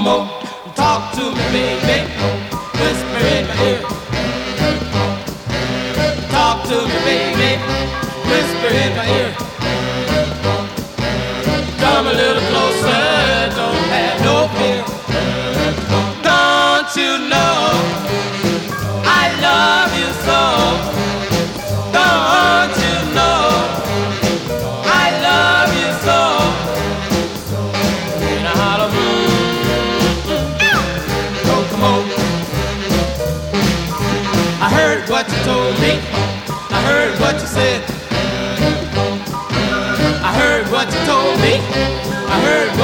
come on, talk to me, baby. Whisper in my ear. Talk to me, baby. Whisper in my ear. Come a little closer, don't have no fear. Don't you know I love you so? Don't you know I love you so? And I holler, oh, come on. I heard what you told me. I heard what you said. I heard what you told me. I heard